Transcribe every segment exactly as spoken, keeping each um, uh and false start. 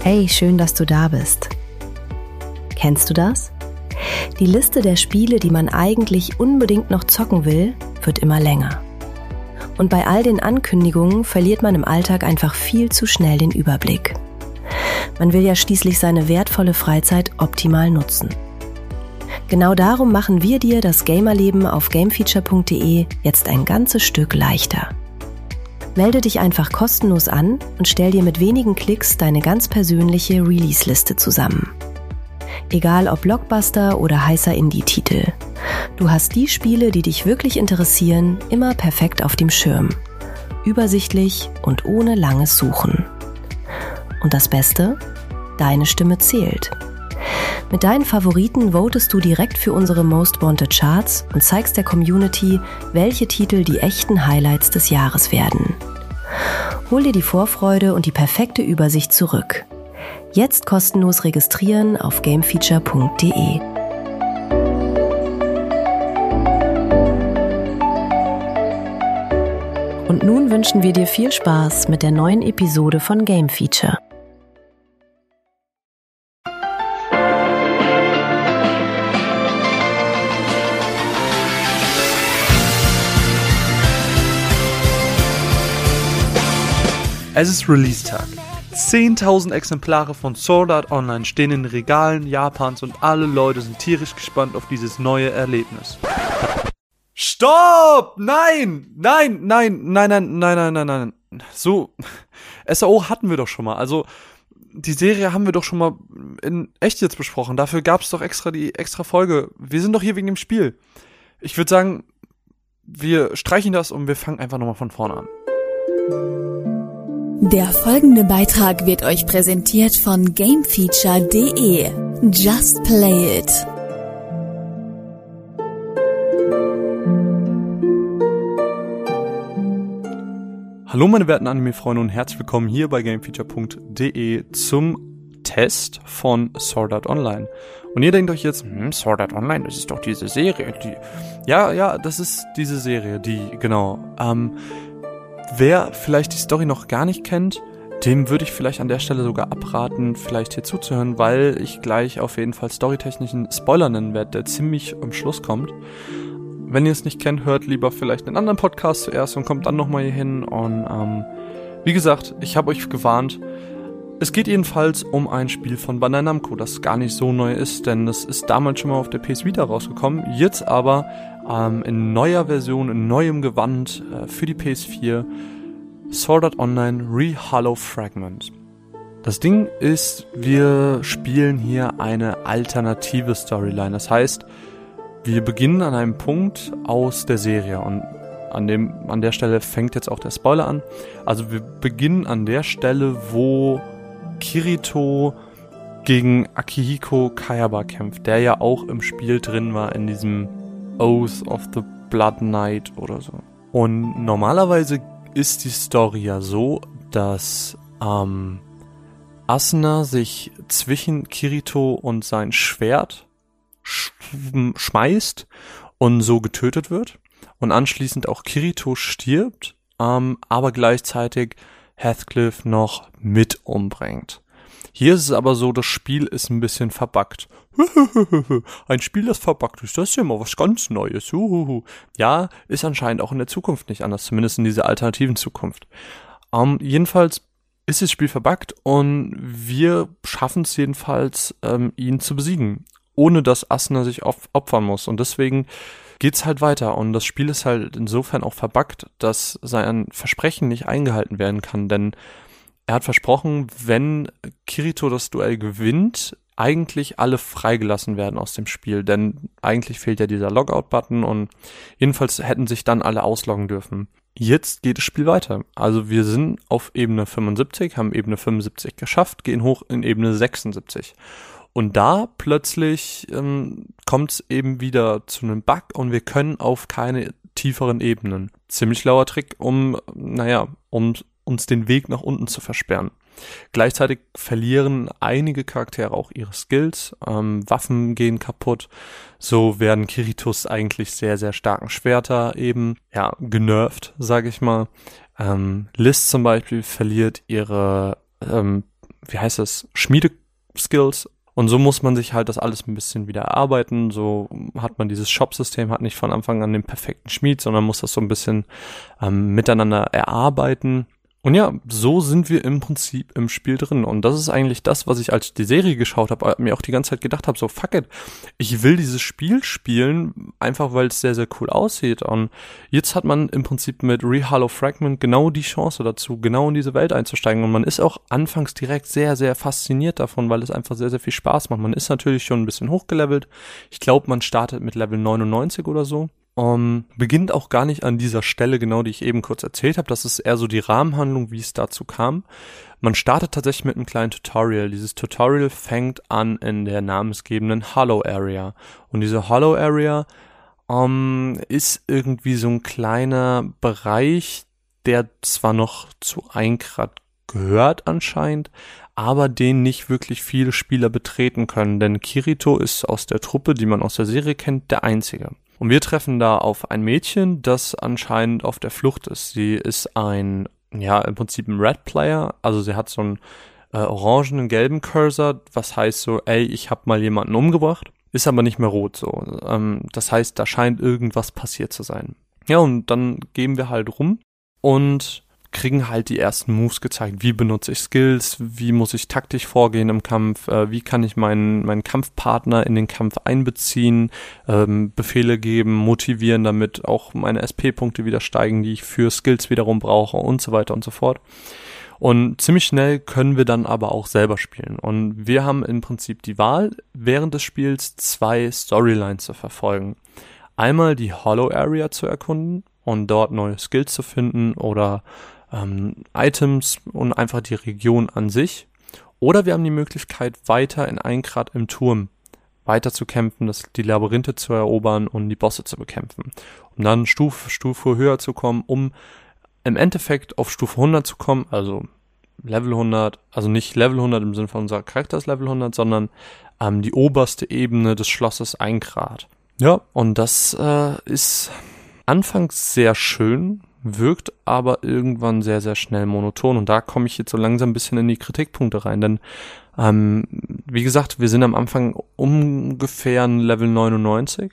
Hey, schön, dass du da bist. Kennst du das? Die Liste der Spiele, die man eigentlich unbedingt noch zocken will, wird immer länger. Und bei all den Ankündigungen verliert man im Alltag einfach viel zu schnell den Überblick. Man will ja schließlich seine wertvolle Freizeit optimal nutzen. Genau darum machen wir dir das Gamerleben auf gamefeature punkt de jetzt ein ganzes Stück leichter. Melde dich einfach kostenlos an und stell dir mit wenigen Klicks deine ganz persönliche Release-Liste zusammen. Egal ob Blockbuster oder heißer Indie-Titel. Du hast die Spiele, die dich wirklich interessieren, immer perfekt auf dem Schirm. Übersichtlich und ohne langes Suchen. Und das Beste? Deine Stimme zählt. Mit deinen Favoriten votest du direkt für unsere Most Wanted Charts und zeigst der Community, welche Titel die echten Highlights des Jahres werden. Hol dir die Vorfreude und die perfekte Übersicht zurück. Jetzt kostenlos registrieren auf gamefeature punkt de. Und nun wünschen wir dir viel Spaß mit der neuen Episode von Game Feature. Es ist Release-Tag. zehntausend Exemplare von Sword Art Online stehen in den Regalen Japans und alle Leute sind tierisch gespannt auf dieses neue Erlebnis. Stopp! Nein! Nein, nein, nein, nein, nein, nein, nein, nein. So, S A O hatten wir doch schon mal. Also, die Serie haben wir doch schon mal in echt jetzt besprochen. Dafür gab es doch extra die extra Folge. Wir sind doch hier wegen dem Spiel. Ich würde sagen, wir streichen das und wir fangen einfach nochmal von vorne an. Der folgende Beitrag wird euch präsentiert von gamefeature punkt de. Just play it. Hallo meine werten Anime-Freunde und herzlich willkommen hier bei gamefeature punkt de zum Test von Sword Art Online. Und ihr denkt euch jetzt, hm, Sword Art Online, das ist doch diese Serie. Die ja, ja, das ist diese Serie, die, genau, ähm, wer vielleicht die Story noch gar nicht kennt, dem würde ich vielleicht an der Stelle sogar abraten, vielleicht hier zuzuhören, weil ich gleich auf jeden Fall storytechnischen Spoiler nennen werde, der ziemlich am Schluss kommt. Wenn ihr es nicht kennt, hört lieber vielleicht einen anderen Podcast zuerst und kommt dann nochmal hier hin. Und ähm, wie gesagt, ich habe euch gewarnt. Es geht jedenfalls um ein Spiel von Bandai Namco, das gar nicht so neu ist, denn das ist damals schon mal auf der P S Vita rausgekommen, jetzt aber ähm, in neuer Version, in neuem Gewand äh, für die P S vier, Sword Art Online Re-Hollow Fragment. Das Ding ist, wir spielen hier eine alternative Storyline, das heißt, wir beginnen an einem Punkt aus der Serie und an dem, an der Stelle fängt jetzt auch der Spoiler an. Also wir beginnen an der Stelle, wo Kirito gegen Akihiko Kayaba kämpft, der ja auch im Spiel drin war, in diesem Oath of the Blood Knight oder so. Und normalerweise ist die Story ja so, dass ähm, Asuna sich zwischen Kirito und sein Schwert sch- schmeißt und so getötet wird. Und anschließend auch Kirito stirbt, ähm, aber gleichzeitig Heathcliff noch mit umbringt. Hier ist es aber so, das Spiel ist ein bisschen verbuggt. Ein Spiel, das verbuggt ist, das ist ja mal was ganz Neues. Ja, ist anscheinend auch in der Zukunft nicht anders, zumindest in dieser alternativen Zukunft. Ähm, jedenfalls ist das Spiel verbuggt und wir schaffen es jedenfalls, ähm, ihn zu besiegen, ohne dass Asuna sich op- opfern muss. Und deswegen geht's halt weiter. Und das Spiel ist halt insofern auch verbuggt, dass sein Versprechen nicht eingehalten werden kann, denn er hat versprochen, wenn Kirito das Duell gewinnt, eigentlich alle freigelassen werden aus dem Spiel, denn eigentlich fehlt ja dieser Logout-Button und jedenfalls hätten sich dann alle ausloggen dürfen. Jetzt geht das Spiel weiter. Also wir sind auf Ebene fünfundsiebzig, haben Ebene fünfundsiebzig geschafft, gehen hoch in Ebene sechsundsiebzig. Und da plötzlich ähm, kommt es eben wieder zu einem Bug und wir können auf keine tieferen Ebenen. Ziemlich lauer Trick, um, naja, um uns den Weg nach unten zu versperren. Gleichzeitig verlieren einige Charaktere auch ihre Skills, ähm, Waffen gehen kaputt, so werden Kiritos eigentlich sehr, sehr starken Schwerter eben, ja, genervt, sage ich mal. Ähm, Liz zum Beispiel verliert ihre ähm, wie heißt das, Schmiedeskills. Und so muss man sich halt das alles ein bisschen wieder erarbeiten. So hat man dieses Shop-System, hat nicht von Anfang an den perfekten Schmied, sondern muss das so ein bisschen ähm, miteinander erarbeiten. Und ja, so sind wir im Prinzip im Spiel drin. Und das ist eigentlich das, was ich, als ich die Serie geschaut habe, mir auch die ganze Zeit gedacht habe, so fuck it, ich will dieses Spiel spielen, einfach weil es sehr, sehr cool aussieht. Und jetzt hat man im Prinzip mit Re-Hollow Fragment genau die Chance dazu, genau in diese Welt einzusteigen. Und man ist auch anfangs direkt sehr, sehr fasziniert davon, weil es einfach sehr, sehr viel Spaß macht. Man ist natürlich schon ein bisschen hochgelevelt. Ich glaube, man startet mit Level neunundneunzig oder so. Um, beginnt auch gar nicht an dieser Stelle genau, die ich eben kurz erzählt habe. Das ist eher so die Rahmenhandlung, wie es dazu kam. Man startet tatsächlich mit einem kleinen Tutorial. Dieses Tutorial fängt an in der namensgebenden Hollow Area. Und diese Hollow Area um, ist irgendwie so ein kleiner Bereich, der zwar noch zu Eingrad gehört anscheinend, aber den nicht wirklich viele Spieler betreten können. Denn Kirito ist aus der Truppe, die man aus der Serie kennt, der Einzige. Und wir treffen da auf ein Mädchen, das anscheinend auf der Flucht ist. Sie ist ein, ja, im Prinzip ein Red Player. Also sie hat so einen äh, orangenen, gelben Cursor, was heißt so, ey, ich habe mal jemanden umgebracht. Ist aber nicht mehr rot so. Ähm, das heißt, da scheint irgendwas passiert zu sein. Ja, und dann gehen wir halt rum und kriegen halt die ersten Moves gezeigt. Wie benutze ich Skills? Wie muss ich taktisch vorgehen im Kampf? Äh, wie kann ich meinen, meinen Kampfpartner in den Kampf einbeziehen? Ähm, Befehle geben, motivieren, damit auch meine S P-Punkte wieder steigen, die ich für Skills wiederum brauche und so weiter und so fort. Und ziemlich schnell können wir dann aber auch selber spielen. Und wir haben im Prinzip die Wahl, während des Spiels zwei Storylines zu verfolgen. Einmal die Hollow Area zu erkunden und dort neue Skills zu finden oder ähm, Items und einfach die Region an sich. Oder wir haben die Möglichkeit, weiter in Eingrad im Turm weiter zu kämpfen, das, die Labyrinthe zu erobern und die Bosse zu bekämpfen. Um dann Stufe für Stufe höher zu kommen, um im Endeffekt auf Stufe hundert zu kommen, also Level hundert, also nicht Level hundert im Sinne von unser Charakter ist Level hundert, sondern ähm, die oberste Ebene des Schlosses Eingrad. Ja, und das äh, ist anfangs sehr schön, wirkt aber irgendwann sehr, sehr schnell monoton. Und da komme ich jetzt so langsam ein bisschen in die Kritikpunkte rein. Denn, ähm, wie gesagt, wir sind am Anfang ungefähr ein Level neunundneunzig.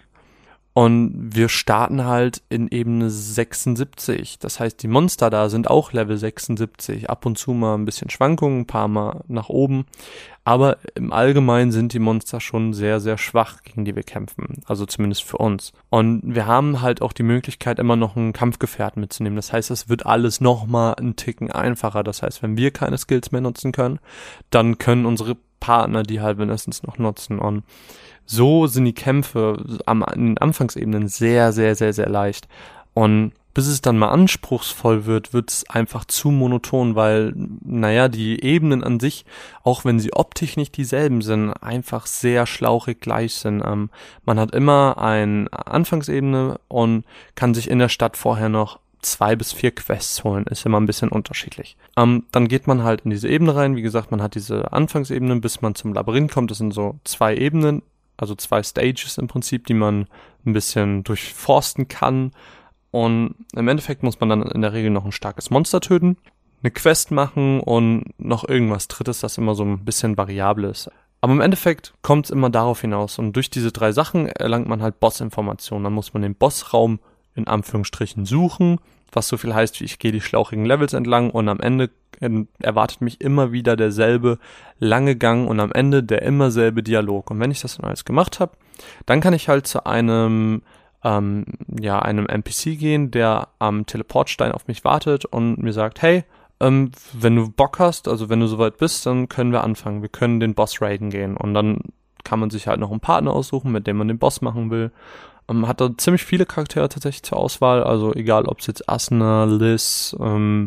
Und wir starten halt in Ebene sechsundsiebzig. Das heißt, die Monster da sind auch Level sechsundsiebzig. Ab und zu mal ein bisschen Schwankungen, ein paar Mal nach oben. Aber im Allgemeinen sind die Monster schon sehr, sehr schwach, gegen die wir kämpfen. Also zumindest für uns. Und wir haben halt auch die Möglichkeit, immer noch einen Kampfgefährten mitzunehmen. Das heißt, es wird alles nochmal einen Ticken einfacher. Das heißt, wenn wir keine Skills mehr nutzen können, dann können unsere Partner die halt mindestens noch nutzen. Und so sind die Kämpfe am, an den Anfangsebenen sehr, sehr, sehr, sehr leicht. Und bis es dann mal anspruchsvoll wird, wird es einfach zu monoton, weil, naja, die Ebenen an sich, auch wenn sie optisch nicht dieselben sind, einfach sehr schlauchig gleich sind. Ähm, man hat immer eine Anfangsebene und kann sich in der Stadt vorher noch zwei bis vier Quests holen, ist immer ein bisschen unterschiedlich. Ähm, dann geht man halt in diese Ebene rein, wie gesagt, man hat diese Anfangsebene, bis man zum Labyrinth kommt, das sind so zwei Ebenen, also zwei Stages im Prinzip, die man ein bisschen durchforsten kann. Und im Endeffekt muss man dann in der Regel noch ein starkes Monster töten, eine Quest machen und noch irgendwas Drittes, das immer so ein bisschen variabel ist. Aber im Endeffekt kommt es immer darauf hinaus. Und durch diese drei Sachen erlangt man halt Boss-Informationen. Dann muss man den Bossraum in Anführungsstrichen suchen, was so viel heißt, wie ich gehe die schlauchigen Levels entlang und am Ende erwartet mich immer wieder derselbe lange Gang und am Ende der immer selbe Dialog. Und wenn ich das dann alles gemacht habe, dann kann ich halt zu einem ähm, ja einem N P C gehen, der am Teleportstein auf mich wartet und mir sagt, hey, ähm, wenn du Bock hast, also wenn du soweit bist, dann können wir anfangen. Wir können den Boss raiden gehen und dann kann man sich halt noch einen Partner aussuchen, mit dem man den Boss machen will. Um, hat da ziemlich viele Charaktere tatsächlich zur Auswahl, also egal ob es jetzt Asuna, Liz, ähm,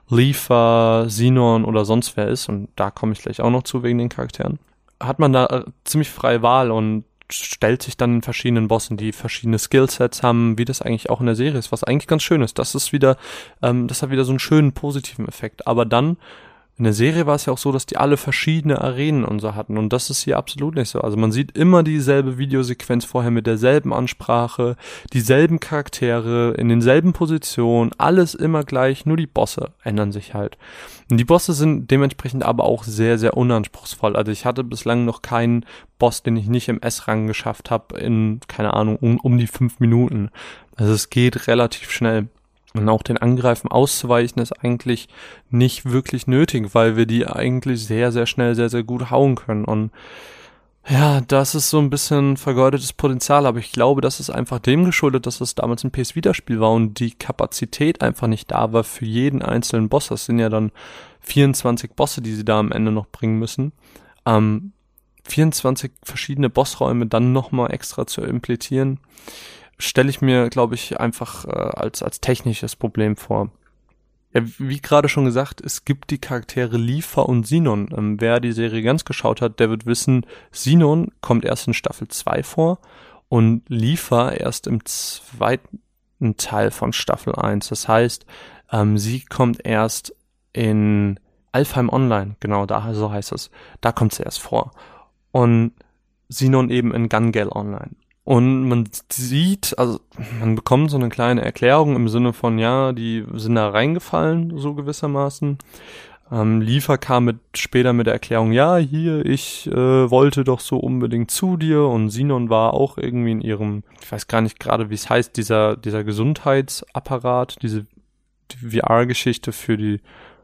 Lifa, Sinon oder sonst wer ist, und da komme ich gleich auch noch zu wegen den Charakteren, hat man da äh, ziemlich freie Wahl und stellt sich dann in verschiedenen Bossen, die verschiedene Skillsets haben, wie das eigentlich auch in der Serie ist, was eigentlich ganz schön ist. Das ist wieder, ähm, das hat wieder so einen schönen positiven Effekt, aber dann in der Serie war es ja auch so, dass die alle verschiedene Arenen und so hatten und das ist hier absolut nicht so. Also man sieht immer dieselbe Videosequenz vorher mit derselben Ansprache, dieselben Charaktere, in denselben Positionen, alles immer gleich, nur die Bosse ändern sich halt. Und die Bosse sind dementsprechend aber auch sehr, sehr unanspruchsvoll. Also ich hatte bislang noch keinen Boss, den ich nicht im S-Rang geschafft habe in, keine Ahnung, um, um die fünf Minuten. Also es geht relativ schnell. Und auch den Angreifen auszuweichen ist eigentlich nicht wirklich nötig, weil wir die eigentlich sehr, sehr schnell, sehr, sehr gut hauen können. Und ja, das ist so ein bisschen vergeudetes Potenzial, aber ich glaube, das ist einfach dem geschuldet, dass es damals ein P S Vita-Spiel war und die Kapazität einfach nicht da war für jeden einzelnen Boss. Das sind ja dann vierundzwanzig Bosse, die sie da am Ende noch bringen müssen. Ähm, vierundzwanzig verschiedene Bossräume dann nochmal extra zu implementieren, stelle ich mir, glaube ich, einfach äh, als als technisches Problem vor. Ja, wie gerade schon gesagt, es gibt die Charaktere Lifa und Sinon. Ähm, wer die Serie ganz geschaut hat, der wird wissen, Sinon kommt erst in Staffel zwei vor und Lifa erst im zweiten Teil von Staffel eins. Das heißt, ähm, sie kommt erst in Alfheim Online, genau, da so heißt es. Da kommt sie erst vor. Und Sinon eben in Gun Gale Online. Und man sieht, also man bekommt so eine kleine Erklärung im Sinne von, ja, die sind da reingefallen, so gewissermaßen. Ähm, Lifa kam mit, später mit der Erklärung, ja, hier, ich äh, wollte doch so unbedingt zu dir. Und Sinon war auch irgendwie in ihrem, ich weiß gar nicht gerade, wie es heißt, dieser dieser Gesundheitsapparat, diese die V R-Geschichte für die,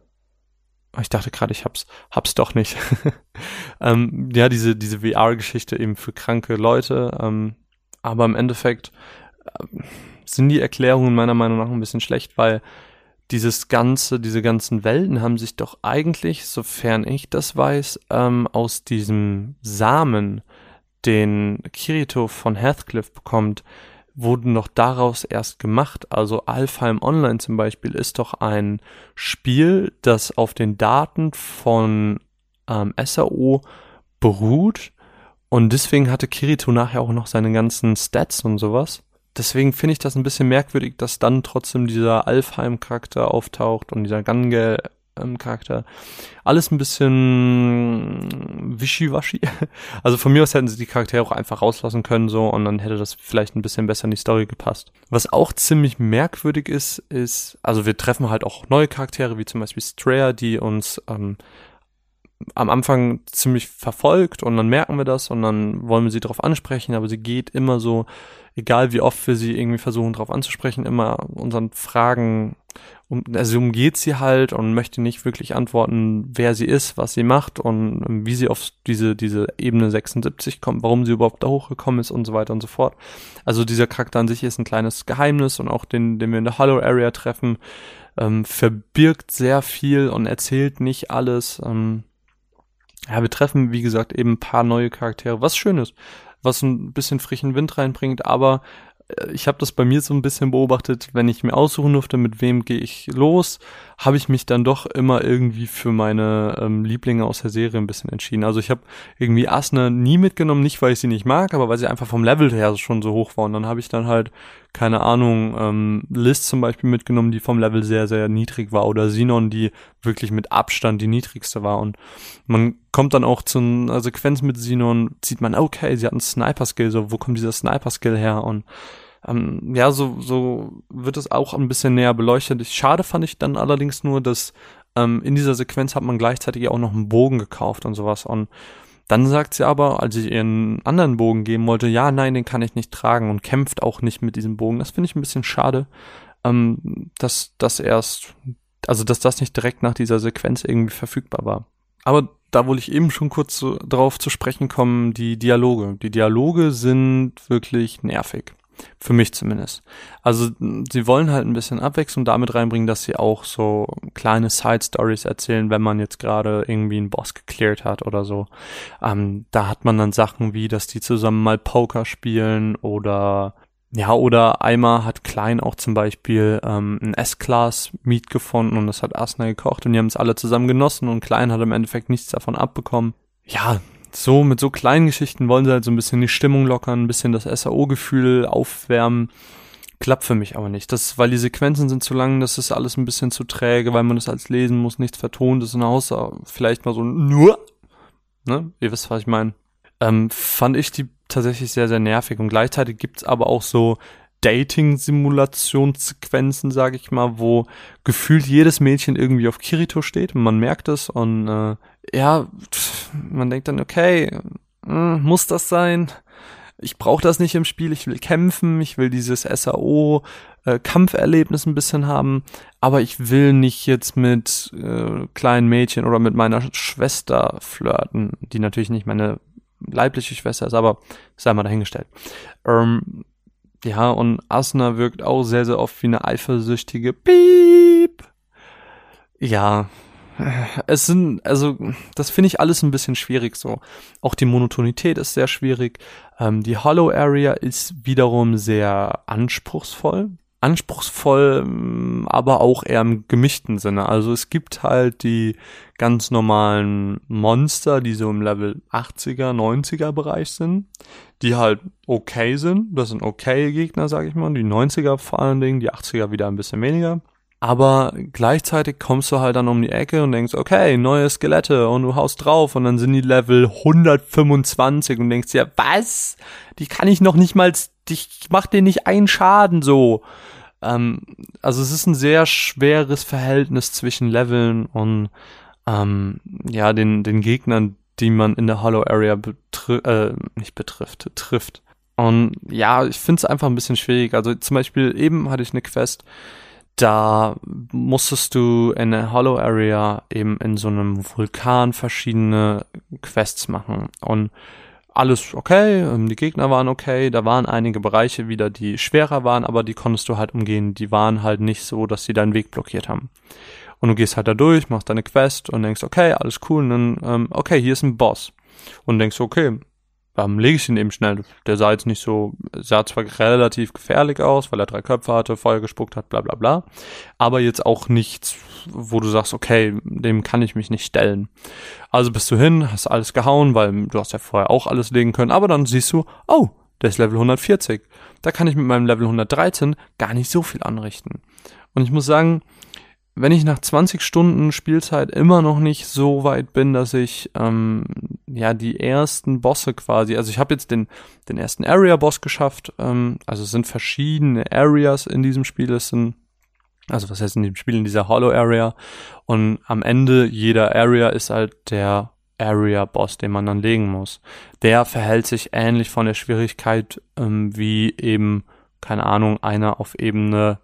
ich dachte gerade, ich hab's, hab's doch nicht. ähm, ja, diese diese V R-Geschichte eben für kranke Leute, ähm, aber im Endeffekt äh, sind die Erklärungen meiner Meinung nach ein bisschen schlecht, weil dieses ganze, diese ganzen Welten haben sich doch eigentlich, sofern ich das weiß, ähm, aus diesem Samen, den Kirito von Heathcliff bekommt, wurden noch daraus erst gemacht. Also Alfheim Online zum Beispiel ist doch ein Spiel, das auf den Daten von ähm, S A O beruht. Und deswegen hatte Kirito nachher auch noch seine ganzen Stats und sowas. Deswegen finde ich das ein bisschen merkwürdig, dass dann trotzdem dieser Alfheim-Charakter auftaucht und dieser Gun Gale-Charakter. Alles ein bisschen wischiwaschi. Also von mir aus hätten sie die Charaktere auch einfach rauslassen können so und dann hätte das vielleicht ein bisschen besser in die Story gepasst. Was auch ziemlich merkwürdig ist, ist, also wir treffen halt auch neue Charaktere, wie zum Beispiel Straya, die uns ähm, am Anfang ziemlich verfolgt und dann merken wir das und dann wollen wir sie darauf ansprechen, aber sie geht immer so, egal wie oft wir sie irgendwie versuchen darauf anzusprechen, immer unseren Fragen, um, also sie umgeht sie halt und möchte nicht wirklich antworten, wer sie ist, was sie macht und wie sie auf diese diese Ebene sechsundsiebzig kommt, warum sie überhaupt da hochgekommen ist und so weiter und so fort. Also dieser Charakter an sich ist ein kleines Geheimnis und auch den, den wir in der Hollow Area treffen, ähm, verbirgt sehr viel und erzählt nicht alles. Ähm, Ja, wir treffen, wie gesagt, eben ein paar neue Charaktere, was schön ist, was ein bisschen frischen Wind reinbringt, aber äh, ich habe das bei mir so ein bisschen beobachtet, wenn ich mir aussuchen durfte, mit wem gehe ich los, habe ich mich dann doch immer irgendwie für meine ähm, Lieblinge aus der Serie ein bisschen entschieden. Also ich habe irgendwie Asuna nie mitgenommen, nicht weil ich sie nicht mag, aber weil sie einfach vom Level her schon so hoch war und dann habe ich dann halt, keine Ahnung, ähm, Liz zum Beispiel mitgenommen, die vom Level sehr, sehr niedrig war oder Sinon, die wirklich mit Abstand die niedrigste war und man kommt dann auch zu einer Sequenz mit Sinon, sieht man, okay, sie hat einen Sniper-Skill, so, wo kommt dieser Sniper-Skill her und ähm, ja, so so wird es auch ein bisschen näher beleuchtet. Schade fand ich dann allerdings nur, dass ähm, in dieser Sequenz hat man gleichzeitig auch noch einen Bogen gekauft und sowas und dann sagt sie aber, als ich ihr einen anderen Bogen geben wollte, ja, nein, den kann ich nicht tragen und kämpft auch nicht mit diesem Bogen. Das finde ich ein bisschen schade, ähm, dass das erst, also dass das nicht direkt nach dieser Sequenz irgendwie verfügbar war. Aber da wollte ich eben schon kurz so drauf zu sprechen kommen, die Dialoge. Die Dialoge sind wirklich nervig. Für mich zumindest. Also sie wollen halt ein bisschen Abwechslung damit reinbringen, dass sie auch so kleine Side-Stories erzählen, wenn man jetzt gerade irgendwie einen Boss gecleared hat oder so. Ähm, da hat man dann Sachen wie, dass die zusammen mal Poker spielen oder ja, oder Aima hat Klein auch zum Beispiel ähm, ein S-Class-Meat gefunden und das hat Asuna gekocht und die haben es alle zusammen genossen und Klein hat im Endeffekt nichts davon abbekommen. Ja, so mit so kleinen Geschichten wollen sie halt so ein bisschen die Stimmung lockern, ein bisschen das S A O-Gefühl aufwärmen. Klappt für mich aber nicht. Das, weil die Sequenzen sind zu lang, das ist alles ein bisschen zu träge, weil man das alles lesen muss, nichts vertont ist, außer vielleicht mal so nur, ne, ihr wisst, was ich meine. Ähm, fand ich die tatsächlich sehr, sehr nervig und gleichzeitig gibt's aber auch so Dating-Simulationssequenzen, sage ich mal, wo gefühlt jedes Mädchen irgendwie auf Kirito steht und man merkt es und äh, ja, man denkt dann, okay, äh, muss das sein? Ich brauche das nicht im Spiel, ich will kämpfen, ich will dieses S A O-Kampferlebnis äh, ein bisschen haben, aber ich will nicht jetzt mit äh, kleinen Mädchen oder mit meiner Schwester flirten, die natürlich nicht meine leibliche Schwester ist, aber sei mal dahingestellt. Ähm, ja, und Asuna wirkt auch sehr, sehr oft wie eine eifersüchtige Piep. Ja, es sind, also das finde ich alles ein bisschen schwierig so. Auch die Monotonität ist sehr schwierig. Ähm, die Hollow Area ist wiederum sehr anspruchsvoll. Anspruchsvoll, aber auch eher im gemischten Sinne. Also es gibt halt die ganz normalen Monster, die so im Level achtziger, neunziger Bereich sind, die halt okay sind. Das sind okay Gegner, sag ich mal. Die neunziger vor allen Dingen, die achtziger wieder ein bisschen weniger. Aber gleichzeitig kommst du halt dann um die Ecke und denkst, okay, neue Skelette und du haust drauf und dann sind die Level hundertfünfundzwanzig und denkst dir, was? Die kann ich noch nicht mal, ich mach dir nicht einen Schaden so. Ähm, also es ist ein sehr schweres Verhältnis zwischen Leveln und ähm, ja, den, den Gegnern, die man in der Hollow Area betri- äh, nicht betrifft, trifft. Und ja, ich finde es einfach ein bisschen schwierig. Also zum Beispiel eben hatte ich eine Quest, da musstest du in der Hollow Area eben in so einem Vulkan verschiedene Quests machen und alles okay, die Gegner waren okay, da waren einige Bereiche wieder, die schwerer waren, aber die konntest du halt umgehen, die waren halt nicht so, dass sie deinen Weg blockiert haben. Und du gehst halt da durch, machst deine Quest und denkst, okay, alles cool, und dann, ähm, okay, hier ist ein Boss. Und denkst, okay, ähm, lege ich ihn eben schnell. Der sah jetzt nicht so, sah zwar relativ gefährlich aus, weil er drei Köpfe hatte, Feuer gespuckt hat, bla bla bla, aber jetzt auch nichts, wo du sagst, okay, dem kann ich mich nicht stellen. Also bist du hin, hast alles gehauen, weil du hast ja vorher auch alles legen können, aber dann siehst du, oh, der ist Level hundertvierzig. Da kann ich mit meinem Level hundertdreizehn gar nicht so viel anrichten. Und ich muss sagen, wenn ich nach zwanzig Stunden Spielzeit immer noch nicht so weit bin, dass ich ähm, ja die ersten Bosse quasi, also ich habe jetzt den den ersten Area-Boss geschafft, ähm, also es sind verschiedene Areas in diesem Spiel, es sind, also was heißt in dem Spiel, in dieser Hollow Area, und am Ende jeder Area ist halt der Area-Boss, den man dann legen muss. Der verhält sich ähnlich von der Schwierigkeit ähm, wie eben, keine Ahnung, einer auf Ebene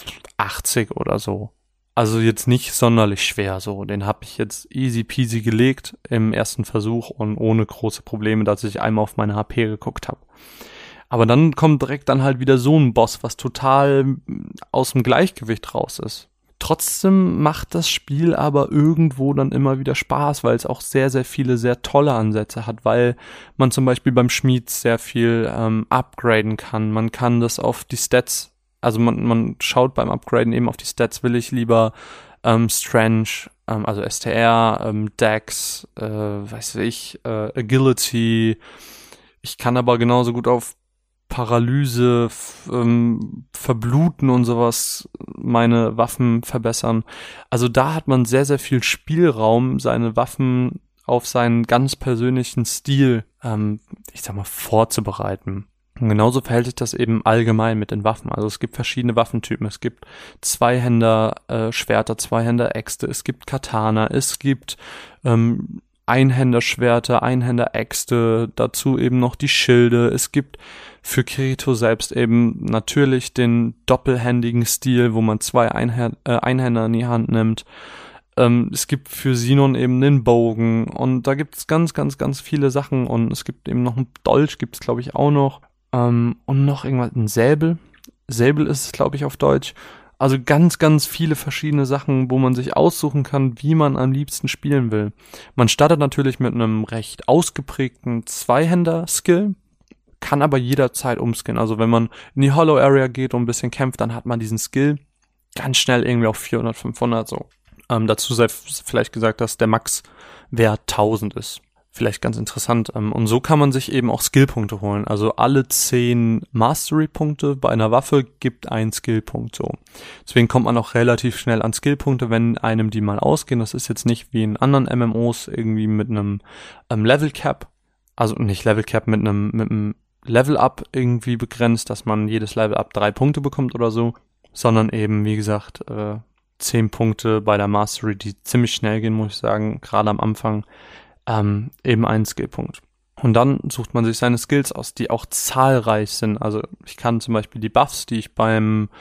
achtzig oder so. Also jetzt nicht sonderlich schwer so. Den habe ich jetzt easy peasy gelegt im ersten Versuch und ohne große Probleme, dass ich einmal auf meine H P geguckt habe. Aber dann kommt direkt dann halt wieder so ein Boss, was total aus dem Gleichgewicht raus ist. Trotzdem macht das Spiel aber irgendwo dann immer wieder Spaß, weil es auch sehr, sehr viele sehr tolle Ansätze hat, weil man zum Beispiel beim Schmied sehr viel ähm, upgraden kann. Man kann das auf die Stats, also man, man schaut beim Upgraden eben auf die Stats, will ich lieber ähm, Strength, ähm, also S T R, ähm, Dex, äh, weiß ich, äh, Agility. Ich kann aber genauso gut auf Paralyse, f- ähm, Verbluten und sowas meine Waffen verbessern. Also da hat man sehr, sehr viel Spielraum, seine Waffen auf seinen ganz persönlichen Stil, ähm, ich sag mal, vorzubereiten. Und genauso verhält sich das eben allgemein mit den Waffen. Also es gibt verschiedene Waffentypen. Es gibt Zweihänder äh, Schwerter, Zweihänder Äxte, es gibt Katana, es gibt ähm, Einhänder Schwerter, Einhänder Äxte, dazu eben noch die Schilde. Es gibt für Kirito selbst eben natürlich den doppelhändigen Stil, wo man zwei Einhä- äh, Einhänder in die Hand nimmt. Ähm, es gibt für Sinon eben den Bogen und da gibt es ganz, ganz, ganz viele Sachen und es gibt eben noch einen Dolch, gibt es glaube ich auch noch. Um, und noch irgendwas, ein Säbel. Säbel ist es, glaube ich, auf Deutsch. Also ganz, ganz viele verschiedene Sachen, wo man sich aussuchen kann, wie man am liebsten spielen will. Man startet natürlich mit einem recht ausgeprägten Zweihänder-Skill, kann aber jederzeit umskillen. Also wenn man in die Hollow Area geht und ein bisschen kämpft, dann hat man diesen Skill ganz schnell irgendwie auf vierhundert, fünfhundert so. Ähm, dazu sei f- vielleicht gesagt, dass der Max-Wert tausend ist. vielleicht ganz interessant. Und so kann man sich eben auch Skillpunkte holen. Also alle zehn Mastery-Punkte bei einer Waffe gibt einen Skillpunkt so. Deswegen kommt man auch relativ schnell an Skillpunkte, wenn einem die mal ausgehen. Das ist jetzt nicht wie in anderen M M Os irgendwie mit einem ähm, Level Cap, also nicht Level Cap, mit einem, mit einem Level Up irgendwie begrenzt, dass man jedes Level Up drei Punkte bekommt oder so, sondern eben, wie gesagt, äh, zehn Punkte bei der Mastery, die ziemlich schnell gehen, muss ich sagen, gerade am Anfang, ähm, eben einen Skillpunkt. Und dann sucht man sich seine Skills aus, die auch zahlreich sind. Also ich kann zum Beispiel die Buffs, die ich beim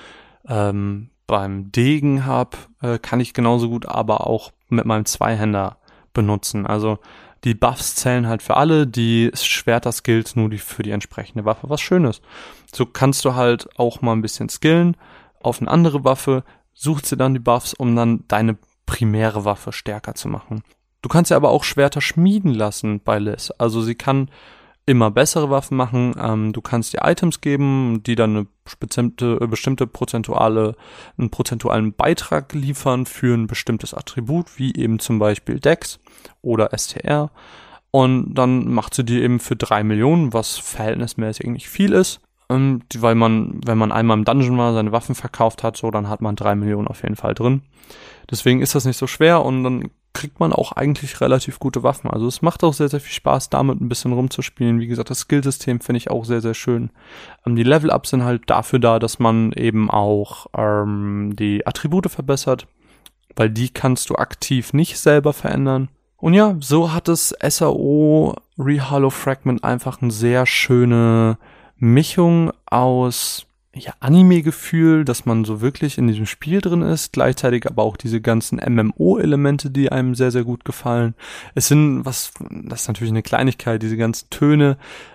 ähm, beim Degen habe, äh, kann ich genauso gut aber auch mit meinem Zweihänder benutzen. Also die Buffs zählen halt für alle, die Schwerter-Skills nur die für die entsprechende Waffe, was schön ist. So kannst du halt auch mal ein bisschen skillen auf eine andere Waffe, suchst dir dann die Buffs, um dann deine primäre Waffe stärker zu machen. Du kannst ja aber auch Schwerter schmieden lassen bei Liz. Also sie kann immer bessere Waffen machen. Ähm, du kannst dir Items geben, die dann eine bestimmte, bestimmte prozentuale, einen prozentualen Beitrag liefern für ein bestimmtes Attribut, wie eben zum Beispiel Dex oder S T R. Und dann macht sie die eben für drei Millionen, was verhältnismäßig nicht viel ist. Ähm, weil man, wenn man einmal im Dungeon war, seine Waffen verkauft hat, so, dann hat man drei Millionen auf jeden Fall drin. Deswegen ist das nicht so schwer und dann kriegt man auch eigentlich relativ gute Waffen. Also es macht auch sehr, sehr viel Spaß, damit ein bisschen rumzuspielen. Wie gesagt, das Skillsystem finde ich auch sehr, sehr schön. Ähm, die Level-Ups sind halt dafür da, dass man eben auch ähm, die Attribute verbessert, weil die kannst du aktiv nicht selber verändern. Und ja, so hat das S A O Re-Hollow Fragment einfach eine sehr schöne Mischung aus ja, Anime-Gefühl, dass man so wirklich in diesem Spiel drin ist, gleichzeitig aber auch diese ganzen M M O-Elemente, die einem sehr, sehr gut gefallen. Es sind, was, das ist natürlich eine Kleinigkeit, diese ganzen Töne,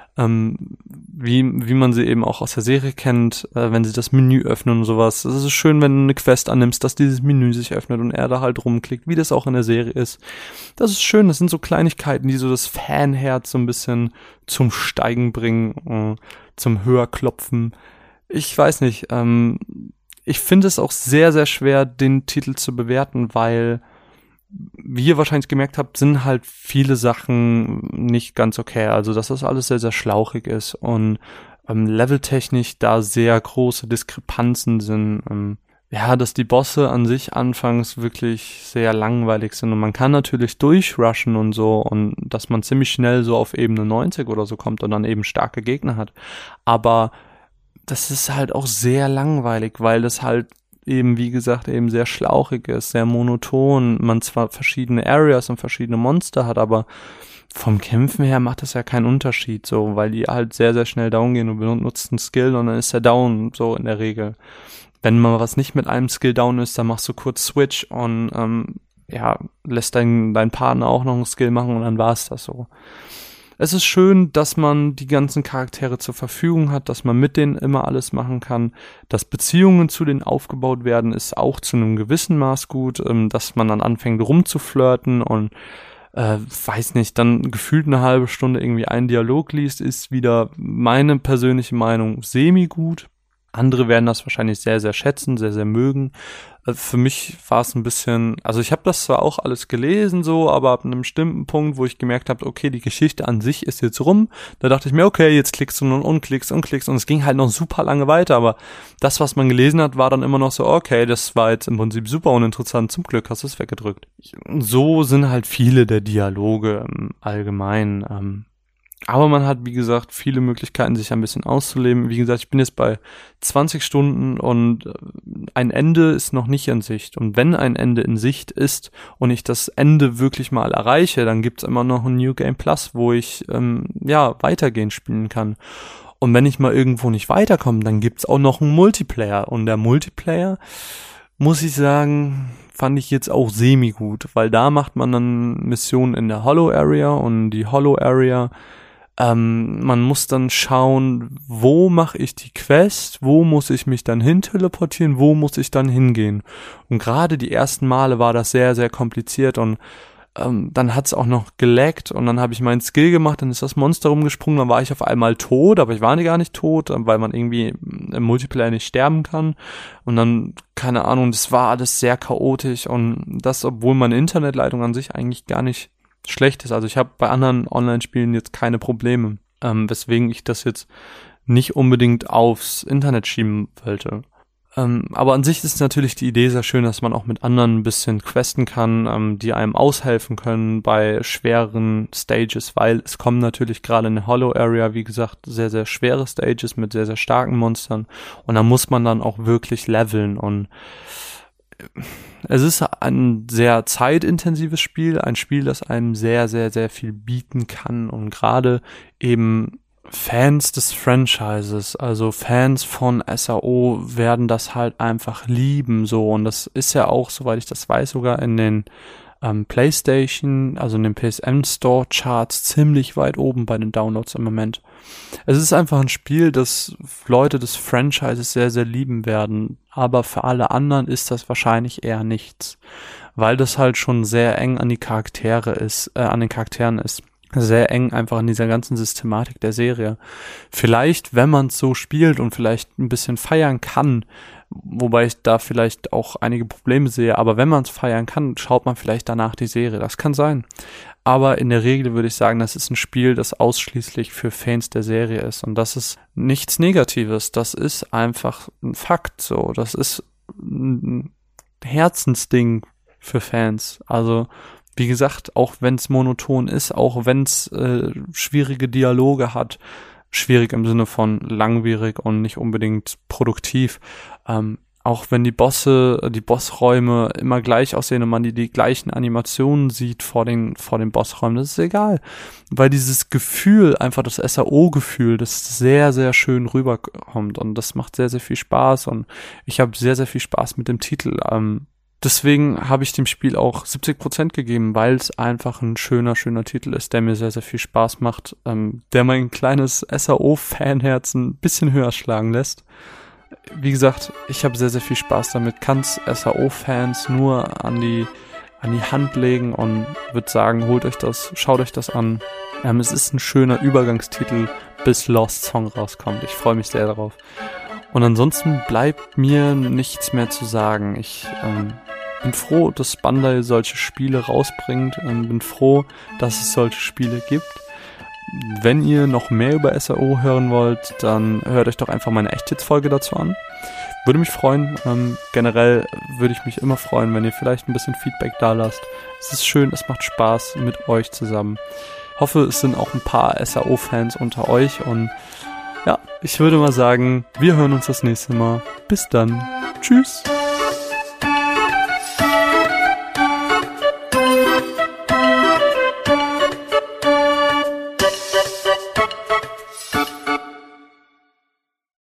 ähm, wie, wie man sie eben auch aus der Serie kennt, äh, wenn sie das Menü öffnen und sowas. Es ist schön, wenn du eine Quest annimmst, dass dieses Menü sich öffnet und er da halt rumklickt, wie das auch in der Serie ist. Das ist schön, das sind so Kleinigkeiten, die so das Fanherz so ein bisschen zum Steigen bringen, äh, zum Höherklopfen. Ich weiß nicht, ähm, ich finde es auch sehr, sehr schwer, den Titel zu bewerten, weil, wie ihr wahrscheinlich gemerkt habt, sind halt viele Sachen nicht ganz okay. Also, dass das alles sehr, sehr schlauchig ist und ähm, leveltechnisch da sehr große Diskrepanzen sind. Ähm, ja, dass die Bosse an sich anfangs wirklich sehr langweilig sind und man kann natürlich durchrushen und so und dass man ziemlich schnell so auf Ebene neunzig oder so kommt und dann eben starke Gegner hat. Aber das ist halt auch sehr langweilig, weil das halt eben, wie gesagt, eben sehr schlauchig ist, sehr monoton. Man zwar verschiedene Areas und verschiedene Monster hat, aber vom Kämpfen her macht das ja keinen Unterschied, so, weil die halt sehr, sehr schnell down gehen und benutzt einen Skill und dann ist er down, so in der Regel. Wenn mal was nicht mit einem Skill down ist, dann machst du kurz Switch und ähm, ja, lässt dein, dein Partner auch noch einen Skill machen und dann war's das so. Es ist schön, dass man die ganzen Charaktere zur Verfügung hat, dass man mit denen immer alles machen kann, dass Beziehungen zu denen aufgebaut werden, ist auch zu einem gewissen Maß gut, dass man dann anfängt rumzuflirten und äh, weiß nicht, dann gefühlt eine halbe Stunde irgendwie einen Dialog liest, ist wieder meine persönliche Meinung semi-gut. Andere werden das wahrscheinlich sehr, sehr schätzen, sehr, sehr mögen. Für mich war es ein bisschen, also ich habe das zwar auch alles gelesen so, aber ab einem bestimmten Punkt, wo ich gemerkt habe, okay, die Geschichte an sich ist jetzt rum, da dachte ich mir, okay, jetzt klickst du und klickst und klickst und es ging halt noch super lange weiter, aber das, was man gelesen hat, war dann immer noch so, okay, das war jetzt im Prinzip super uninteressant, zum Glück hast du es weggedrückt. So sind halt viele der Dialoge im Allgemeinen, ähm, aber man hat, wie gesagt, viele Möglichkeiten, sich ein bisschen auszuleben. Wie gesagt, ich bin jetzt bei zwanzig Stunden und ein Ende ist noch nicht in Sicht. Und wenn ein Ende in Sicht ist und ich das Ende wirklich mal erreiche, dann gibt's immer noch ein New Game Plus, wo ich ähm, ja weitergehend spielen kann. Und wenn ich mal irgendwo nicht weiterkomme, dann gibt's auch noch einen Multiplayer. Und der Multiplayer, muss ich sagen, fand ich jetzt auch semi-gut, weil da macht man dann Missionen in der Hollow Area und die Hollow Area Ähm, man muss dann schauen, wo mache ich die Quest, wo muss ich mich dann hin teleportieren, wo muss ich dann hingehen. Und gerade die ersten Male war das sehr, sehr kompliziert und ähm, dann hat's auch noch gelaggt und dann habe ich meinen Skill gemacht, dann ist das Monster rumgesprungen, dann war ich auf einmal tot, aber ich war gar nicht tot, weil man irgendwie im Multiplayer nicht sterben kann. Und dann, keine Ahnung, das war alles sehr chaotisch und das, obwohl meine Internetleitung an sich eigentlich gar nicht schlecht ist. Also ich habe bei anderen Online-Spielen jetzt keine Probleme, ähm, weswegen ich das jetzt nicht unbedingt aufs Internet schieben wollte. Ähm, aber an sich ist natürlich die Idee sehr schön, dass man auch mit anderen ein bisschen questen kann, ähm, die einem aushelfen können bei schweren Stages, weil es kommen natürlich gerade in der Hollow Area, wie gesagt, sehr, sehr schwere Stages mit sehr, sehr starken Monstern und da muss man dann auch wirklich leveln und es ist ein sehr zeitintensives Spiel, ein Spiel, das einem sehr, sehr, sehr viel bieten kann und gerade eben Fans des Franchises, also Fans von S A O werden das halt einfach lieben so und das ist ja auch, soweit ich das weiß, sogar in den ähm, PlayStation, also in den P S N Store Charts ziemlich weit oben bei den Downloads im Moment. Es ist einfach ein Spiel, das Leute des Franchises sehr, sehr lieben werden, aber für alle anderen ist das wahrscheinlich eher nichts, weil das halt schon sehr eng an die Charaktere ist, äh, an den Charakteren ist. Sehr eng einfach an dieser ganzen Systematik der Serie. Vielleicht, wenn man es so spielt und vielleicht ein bisschen feiern kann, wobei ich da vielleicht auch einige Probleme sehe, aber wenn man es feiern kann, schaut man vielleicht danach die Serie. Das kann sein. Aber in der Regel würde ich sagen, das ist ein Spiel, das ausschließlich für Fans der Serie ist. Und das ist nichts Negatives. Das ist einfach ein Fakt so. Das ist ein Herzensding für Fans. Also wie gesagt, auch wenn es monoton ist, auch wenn es äh, schwierige Dialoge hat, schwierig im Sinne von langwierig und nicht unbedingt produktiv, ähm, auch wenn die Bosse, die Bossräume immer gleich aussehen und man die, die gleichen Animationen sieht vor den, vor den Bossräumen, das ist egal, weil dieses Gefühl, einfach das S A O-Gefühl, das sehr, sehr schön rüberkommt und das macht sehr, sehr viel Spaß und ich habe sehr, sehr viel Spaß mit dem Titel. ähm, Deswegen habe ich dem Spiel auch siebzig Prozent gegeben, weil es einfach ein schöner, schöner Titel ist, der mir sehr, sehr viel Spaß macht, ähm, der mein kleines S A O-Fanherz ein bisschen höher schlagen lässt. Wie gesagt, ich habe sehr, sehr viel Spaß damit, kann es S A O-Fans nur an die, an die Hand legen und würde sagen, holt euch das, schaut euch das an. Ähm, es ist ein schöner Übergangstitel, bis Lost Song rauskommt. Ich freue mich sehr darauf. Und ansonsten bleibt mir nichts mehr zu sagen. Ich ähm, bin froh, dass Bandai solche Spiele rausbringt und bin froh, dass es solche Spiele gibt. Wenn ihr noch mehr über S A O hören wollt, dann hört euch doch einfach meine Echt-Hits-Folge dazu an. Würde mich freuen. Ähm, generell würde ich mich immer freuen, wenn ihr vielleicht ein bisschen Feedback da lasst. Es ist schön, es macht Spaß mit euch zusammen. Hoffe, es sind auch ein paar S A O-Fans unter euch und ja, ich würde mal sagen, wir hören uns das nächste Mal. Bis dann. Tschüss.